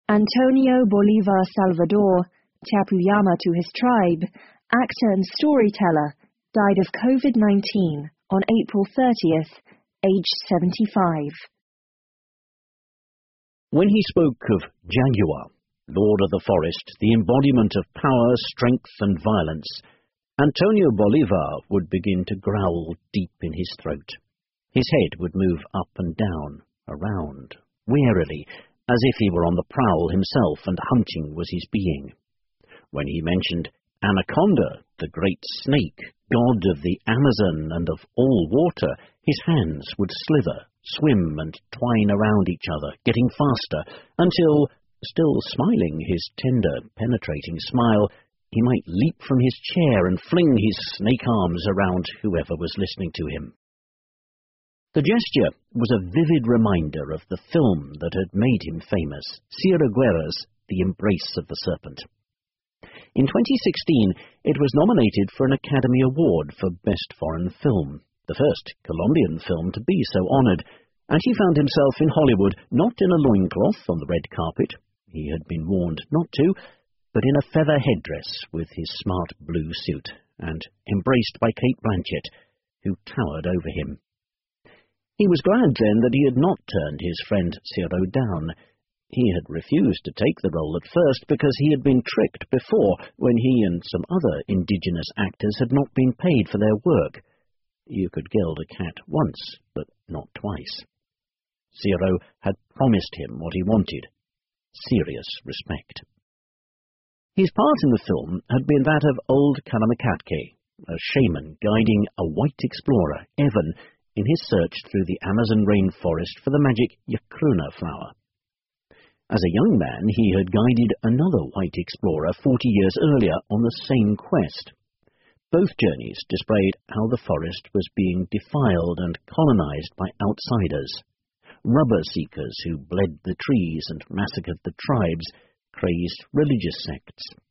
Antonio Bolivar Salvador Chapuyama to his tribe, actor and storyteller, died of COVID-19 on April 30th, aged 75. When he spoke of Jaguar, Lord of the Forest, the embodiment of power, strength, and violence, Antonio Bolivar would begin to growl deep in his throat. His head would move up and down, around, warily, as if he were on the prowl himself and hunting was his being. When he mentioned Anaconda, the great snake, god of the Amazon and of all water, his hands would slither, swim and twine around each other, getting faster, until, still smiling his tender, penetrating smile, he might leap from his chair and fling his snake arms around whoever was listening to him. The gesture was a vivid reminder of the film that had made him famous, Ciro Guerra's The Embrace of the Serpent. In 2016, it was nominated for an Academy Award for Best Foreign Film, the first Colombian film to be so honored, and he found himself in Hollywood not in a loincloth on the red carpet, he had been warned not to, but in a feather headdress with his smart blue suit, and embraced by Kate Blanchett, who towered over him. He was glad then that he had not turned his friend Ciro down. He had refused to take the role at first because he had been tricked before when he and some other indigenous actors had not been paid for their work. You could gild a cat once, but not twice. Ciro had promised him what he wanted: serious respect. His part in the film had been that of old Kalamakatke, a shaman guiding a white explorer, Evan, in his search through the Amazon rainforest for the magic Yacruna flower. As a young man, he had guided another white explorer 40 years earlier on the same quest. Both journeys displayed how the forest was being defiled and colonized by outsiders, rubber seekers who bled the trees and massacred the tribes, crazed religious sects,